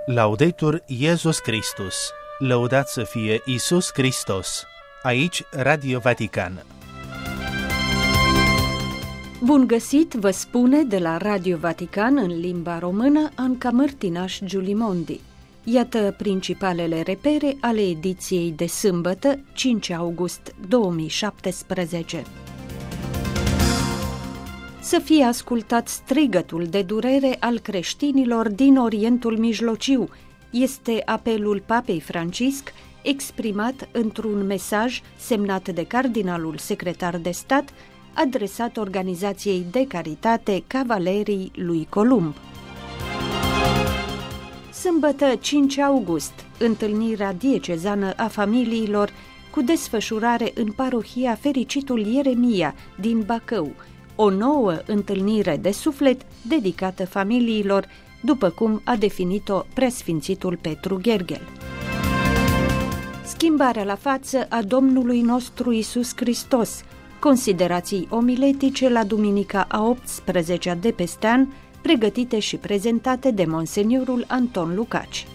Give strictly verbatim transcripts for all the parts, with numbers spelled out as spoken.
Laudetur Iesus Christus, lăudat să fie Iisus Hristos. Aici Radio Vatican. Bun găsit, vă spune de la Radio Vatican în limba română Anca Mărtinaș Giulimondi. Iată principalele repere ale ediției de sâmbătă, cinci august două mii șaptesprezece. Să fie ascultat strigătul de durere al creștinilor din Orientul Mijlociu, este apelul Papei Francisc, exprimat într-un mesaj semnat de cardinalul secretar de stat, adresat organizației de caritate Cavalerii lui Columb. Sâmbătă cinci august, întâlnirea diecezană a familiilor cu desfășurare în parohia Fericitul Ieremia din Bacău, o nouă întâlnire de suflet dedicată familiilor, după cum a definit-o preasfințitul Petru Gherghel. Schimbarea la față a Domnului nostru Iisus Hristos, considerații omiletice la duminica a optsprezecea de peste an, pregătite și prezentate de monseniorul Anton Lucaci.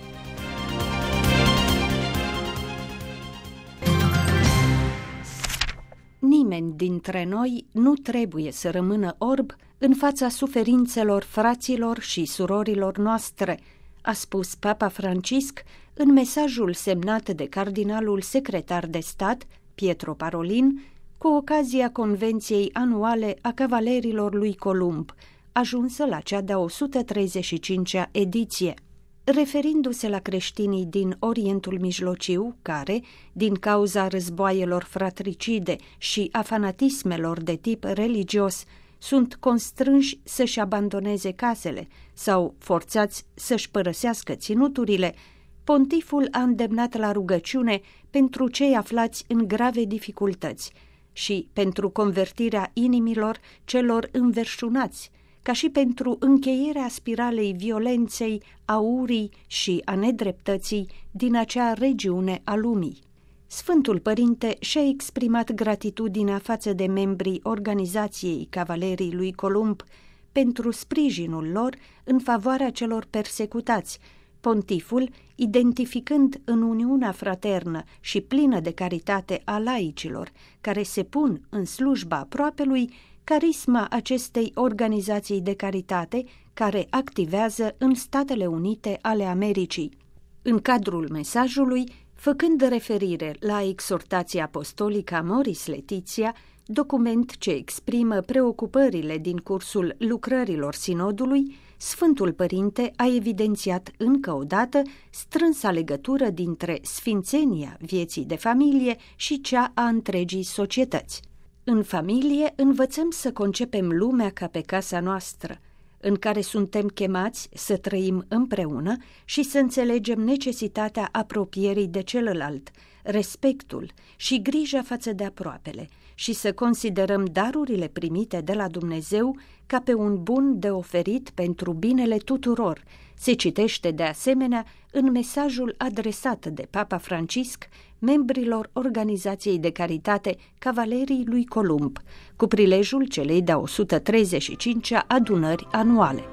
Nimeni dintre noi nu trebuie să rămână orb în fața suferințelor fraților și surorilor noastre, a spus Papa Francisc în mesajul semnat de cardinalul secretar de stat, Pietro Parolin, cu ocazia convenției anuale a Cavalerilor lui Columb, ajunsă la cea de-a o sută treizeci și cincea ediție. Referindu-se la creștinii din Orientul Mijlociu, care, din cauza războaielor fratricide și a fanatismelor de tip religios, sunt constrânși să-și abandoneze casele sau forțați să-și părăsească ținuturile, pontiful a îndemnat la rugăciune pentru cei aflați în grave dificultăți și pentru convertirea inimilor celor înverșunați, ca și pentru încheierea spiralei violenței, a urii și a nedreptății din acea regiune a lumii. Sfântul Părinte și-a exprimat gratitudinea față de membrii organizației Cavalerii lui Columb pentru sprijinul lor în favoarea celor persecutați, pontiful identificând în uniunea fraternă și plină de caritate a laicilor care se pun în slujba aproapelui, carisma acestei organizații de caritate care activează în Statele Unite ale Americii. În cadrul mesajului, făcând referire la exhortația apostolică Amoris Laetitia, document ce exprimă preocupările din cursul lucrărilor sinodului, Sfântul Părinte a evidențiat încă o dată strânsa legătură dintre sfințenia vieții de familie și cea a întregii societăți. În familie învățăm să concepem lumea ca pe casa noastră, în care suntem chemați să trăim împreună și să înțelegem necesitatea apropierii de celălalt, respectul și grija față de aproapele și să considerăm darurile primite de la Dumnezeu ca pe un bun de oferit pentru binele tuturor, se citește de asemenea în mesajul adresat de Papa Francisc membrilor organizației de caritate Cavalerii lui Columb, cu prilejul celei de-a o sută treizeci și cincea adunări anuale.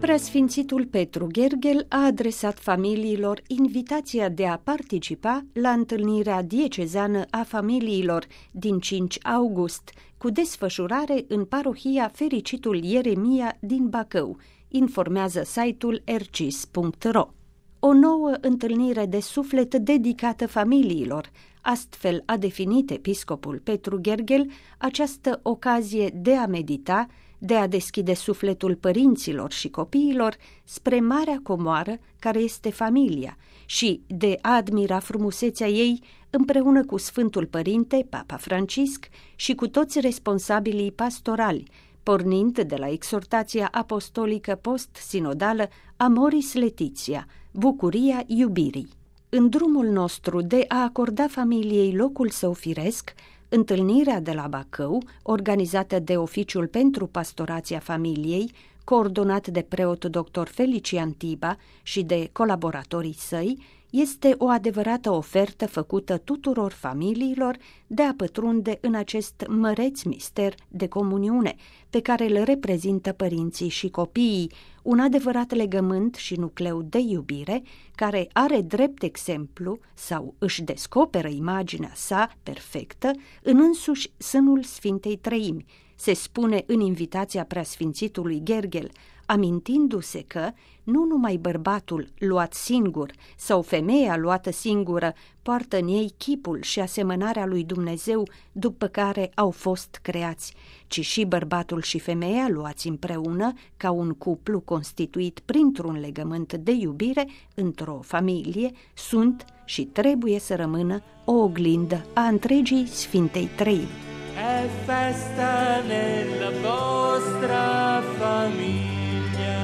Preasfințitul Petru Gherghel a adresat familiilor invitația de a participa la întâlnirea diecezană a familiilor din cinci august, cu desfășurare în parohia Fericitul Ieremia din Bacău, informează site-ul ercis punct ro. O nouă întâlnire de suflet dedicată familiilor, astfel a definit episcopul Petru Gherghel această ocazie de a medita, de a deschide sufletul părinților și copiilor spre marea comoară care este familia și de a admira frumusețea ei împreună cu Sfântul Părinte, Papa Francisc și cu toți responsabilii pastorali, pornind de la exhortația apostolică post-sinodală Amoris Laetitia, bucuria iubirii. În drumul nostru de a acorda familiei locul său firesc, întâlnirea de la Bacău, organizată de Oficiul pentru Pastorația Familiei, coordonat de preot doctor Felician Tiba și de colaboratorii săi, este o adevărată ofertă făcută tuturor familiilor de a pătrunde în acest măreț mister de comuniune pe care îl reprezintă părinții și copiii, un adevărat legământ și nucleu de iubire care are drept exemplu sau își descoperă imaginea sa perfectă în însuși sânul Sfintei Treimi, se spune în invitația preasfințitului Gherghel, amintindu-se că nu numai bărbatul luat singur sau femeia luată singură poartă în ei chipul și asemănarea lui Dumnezeu după care au fost creați, ci și bărbatul și femeia luați împreună ca un cuplu constituit printr-un legământ de iubire într-o familie sunt și trebuie să rămână o oglindă a întregii Sfintei Treimi. È festa nella vostra famiglia,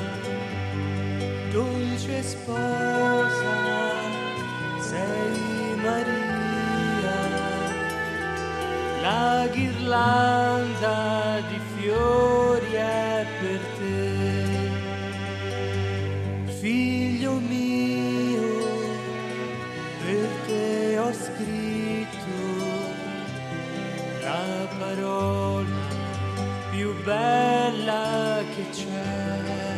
dolce sposa sei Maria, la ghirlanda di fiori è per te, figlio mio, per te ho scritto la parola più bella che c'è.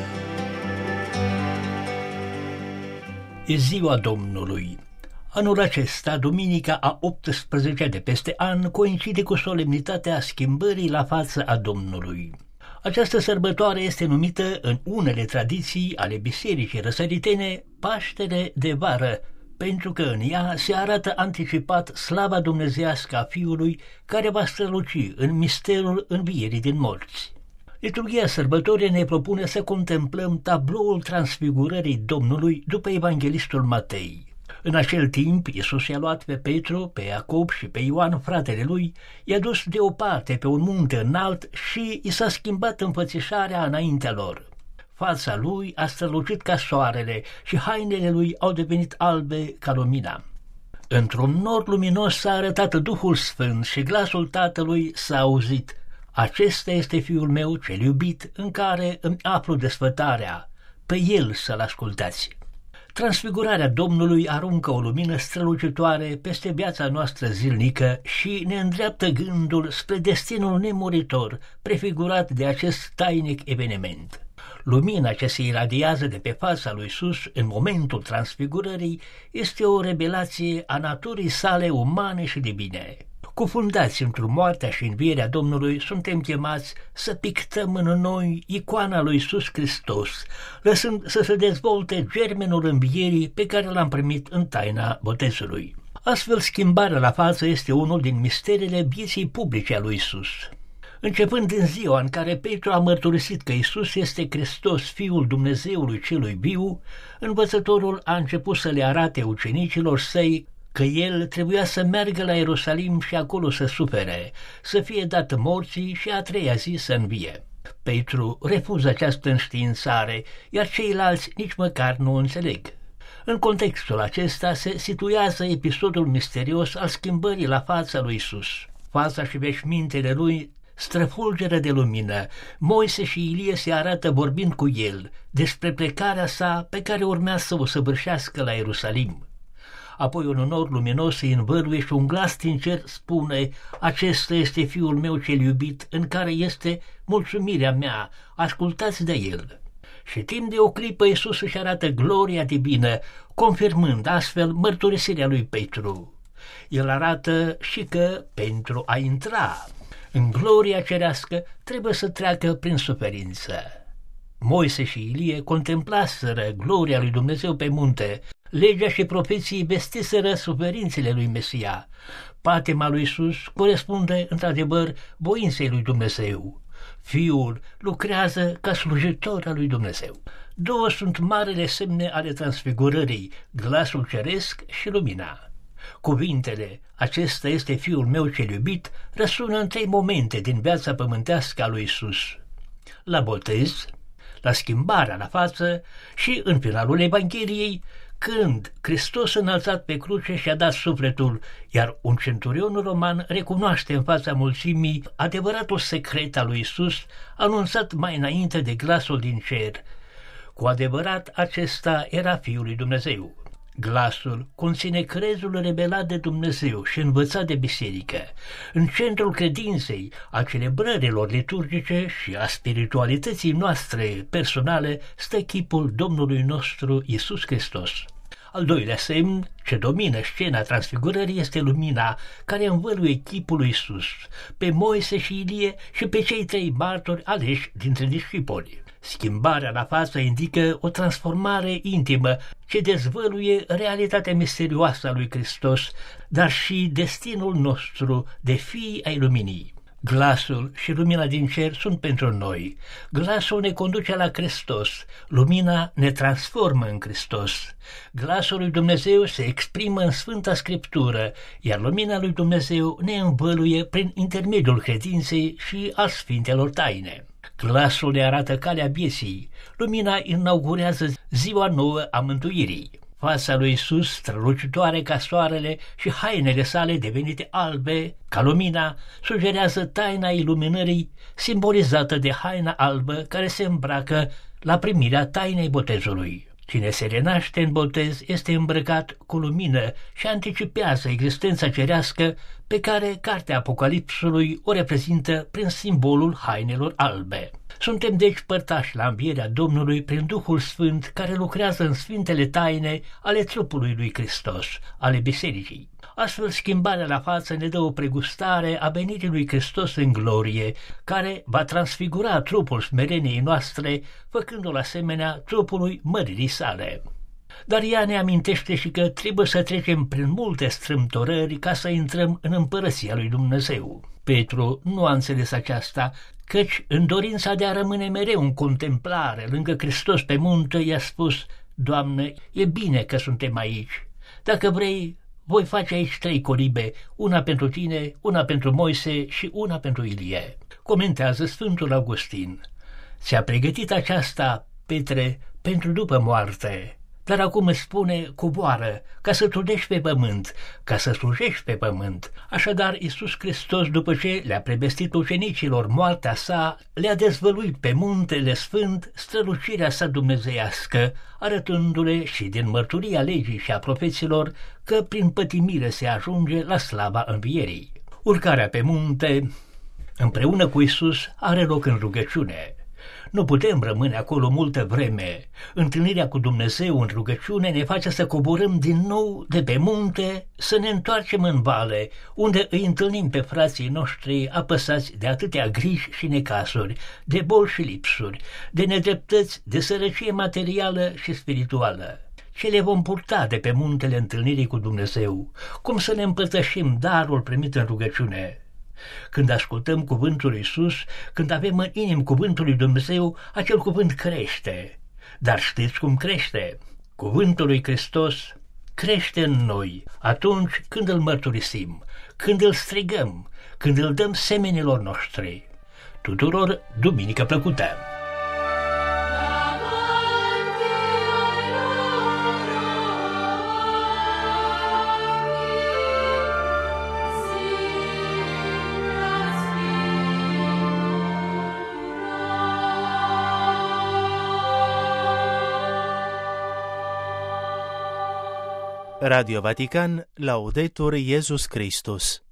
E ziua Domnului. Anul acesta, duminica a optsprezecea de peste an, coincide cu solemnitatea schimbării la față a Domnului. Această sărbătoare este numită în unele tradiții ale bisericii răsăritene Paștele de vară, pentru că în ea se arată anticipat slava dumnezeiască a Fiului care va străluci în misterul învierii din morți. Liturghia sărbătorii ne propune să contemplăm tabloul transfigurării Domnului după evanghelistul Matei. În acel timp, Iisus i-a luat pe Petru, pe Iacob și pe Ioan, fratele lui, i-a dus deoparte pe un munte înalt și i s-a schimbat înfățișarea înaintea lor. Fața lui a strălucit ca soarele și hainele lui au devenit albe ca lumina. Într-un nor luminos s-a arătat Duhul Sfânt și glasul Tatălui s-a auzit: acesta este Fiul meu cel iubit, în care îmi aflu desfătarea, pe El să-L ascultați. Transfigurarea Domnului aruncă o lumină strălucitoare peste viața noastră zilnică și ne îndreaptă gândul spre destinul nemuritor prefigurat de acest tainic eveniment. Lumina ce se iradiază de pe fața lui Iisus în momentul transfigurării este o revelație a naturii sale umane și divine. Cufundați într-o moartea și învierea Domnului, suntem chemați să pictăm în noi icoana lui Iisus Hristos, lăsând să se dezvolte germenul învierii pe care l-am primit în taina botezului. Astfel, schimbarea la față este unul din misterele vieții publice a lui Iisus. Începând din ziua în care Petru a mărturisit că Iisus este Hristos, Fiul Dumnezeului celui viu, învățătorul a început să le arate ucenicilor săi că el trebuia să meargă la Ierusalim și acolo să sufere, să fie dat morții și a treia zi să învie. Petru refuză această înștiințare, iar ceilalți nici măcar nu o înțeleg. În contextul acesta se situează episodul misterios al schimbării la fața lui Iisus. Fața și veșmintele lui străfulgeră de lumină. Moise și Ilie se arată vorbind cu el despre plecarea sa pe care urmea să o săvârșească la Ierusalim. Apoi un nor luminos îi învăluie și un glas din cer spune: acesta este Fiul meu cel iubit, în care este mulțumirea mea, ascultați de el. Și timp de o clipă Iisus își arată gloria divină, confirmând astfel mărturisirea lui Petru. El arată și că pentru a intra în gloria cerească trebuie să treacă prin suferință. Moise și Ilie contemplaseră gloria lui Dumnezeu pe munte, legea și profeții vestiseră suferințele lui Mesia. Patima lui Iisus corespunde într-adevăr voinței lui Dumnezeu. Fiul lucrează ca slujitor al lui Dumnezeu. Două sunt marele semne ale transfigurării, glasul ceresc și lumina. Cuvintele, acesta este Fiul meu cel iubit, răsună în trei momente din viața pământească a lui Iisus: la botez, la schimbarea la față și în finalul Evangheliei, când Hristos înălțat pe cruce și-a dat sufletul, iar un centurion roman recunoaște în fața mulțimii adevăratul secret al lui Iisus, anunțat mai înainte de glasul din cer. Cu adevărat acesta era Fiul lui Dumnezeu. Glasul conține crezul revelat de Dumnezeu și învățat de biserică. În centrul credinței, a celebrărilor liturgice și a spiritualității noastre personale stă chipul Domnului nostru Iisus Hristos. Al doilea semn ce domină scena transfigurării este lumina care învăluie chipul lui Iisus, pe Moise și Ilie și pe cei trei martori aleși dintre discipoli. Schimbarea la față indică o transformare intimă ce dezvăluie realitatea misterioasă a lui Hristos, dar și destinul nostru de fii ai luminii. Glasul și lumina din cer sunt pentru noi. Glasul ne conduce la Hristos, lumina ne transformă în Hristos. Glasul lui Dumnezeu se exprimă în Sfânta Scriptură, iar lumina lui Dumnezeu ne învăluie prin intermediul credinței și al Sfintelor taine. Glasul ne arată calea vieții, lumina inaugurează ziua nouă a mântuirii. Fața lui Iisus, strălucitoare ca soarele și hainele sale devenite albe ca lumina, sugerează taina iluminării simbolizată de haina albă care se îmbracă la primirea tainei botezului. Cine se renaște în botez este îmbrăcat cu lumină și anticipează existența cerească pe care cartea Apocalipsului o reprezintă prin simbolul hainelor albe. Suntem deci părtași la învierea Domnului prin Duhul Sfânt care lucrează în sfintele taine ale trupului lui Hristos, ale bisericii. Astfel, schimbarea la față ne dă o pregustare a venirii lui Hristos în glorie, care va transfigura trupul smereniei noastre, făcându-l asemenea trupului măririi sale. Dar ea ne amintește și că trebuie să trecem prin multe strâmtorări ca să intrăm în împărăția lui Dumnezeu. Petru nu a înțeles aceasta, căci în dorința de a rămâne mereu în contemplare lângă Hristos pe munte, i-a spus: Doamne, e bine că suntem aici. Dacă vrei, voi face aici trei colibe, una pentru tine, una pentru Moise și una pentru Ilie. Comentează Sfântul Augustin: ți-a pregătit aceasta, Petre, pentru după moarte, dar acum îți spune: coboară, ca să trudești pe pământ, ca să slujești pe pământ. Așadar, Iisus Hristos, după ce le-a prevestit ucenicilor moartea sa, le-a dezvăluit pe muntele sfânt strălucirea sa dumnezeiască, arătându-le și din mărturia legii și a profeților că prin pătimire se ajunge la slava învierii. Urcarea pe munte, împreună cu Iisus, are loc în rugăciune. Nu putem rămâne acolo multă vreme. Întâlnirea cu Dumnezeu în rugăciune ne face să coborâm din nou de pe munte, să ne întoarcem în vale, unde îi întâlnim pe frații noștri apăsați de atâtea griji și necazuri, de boli și lipsuri, de nedreptăți, de sărăcie materială și spirituală. Ce le vom purta de pe muntele întâlnirii cu Dumnezeu? Cum să ne împărtășim darul primit în rugăciune? Când ascultăm cuvântul lui Iisus, când avem în inimă cuvântul lui Dumnezeu, acel cuvânt crește. Dar știți cum crește? Cuvântul lui Hristos crește în noi atunci când îl mărturisim, când îl strigăm, când îl dăm semenilor noștri. Tuturor duminică plăcută! Radio Vatican, Laudetur Iesus Christus.